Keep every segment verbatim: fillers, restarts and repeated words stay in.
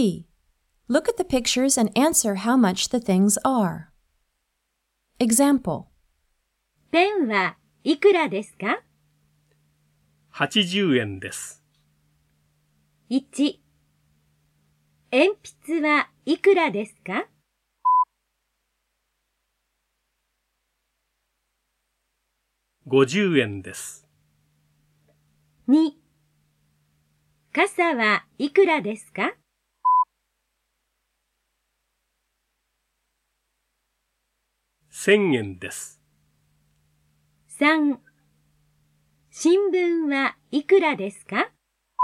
B. Look at the pictures and answer how much the things are. Example. ペンはいくらですか？ はちじゅうえんです。 いち、鉛筆はいくらですか？ ごじゅうえんです。 に、傘はいくらですか？ せんえんです。 さん、新聞はいくらですか？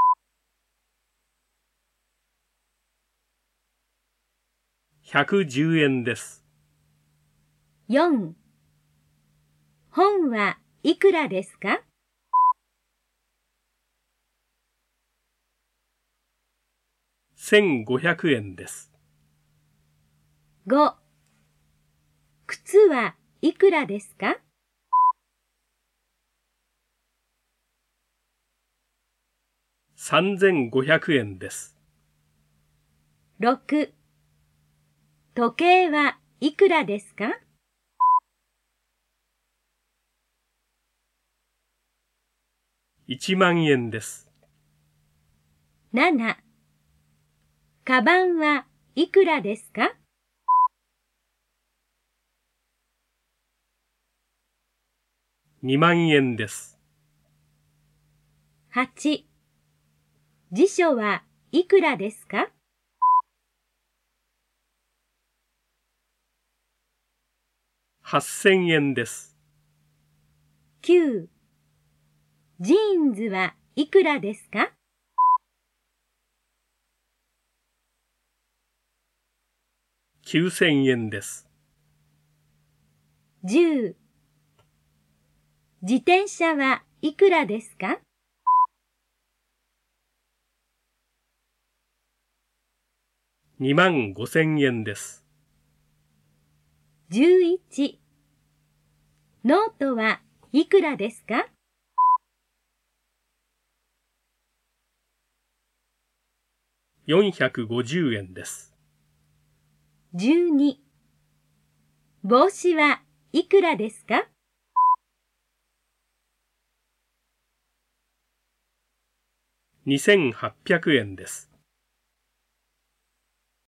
ひゃくじゅうえんです。 よん、本はいくらですか？ せんごひゃくえんです。 ご、靴はいくらですか？ さんぜんごひゃくえんです。 ろく、時計はいくらですか？ いちまんえんです。 なな、カバンはいくらですか？ にまんえんです。 はち、辞書はいくらですか？ はっせんえんです。 きゅう、ジーンズはいくらですか？ きゅうせんえんです。 じゅう、自転車はいくらですか？ にまんごせんえんです。 じゅういち、ノートはいくらですか？ よんひゃくごじゅうえんです。 じゅうに、帽子はいくらですか？ にせんはっぴゃくえんです。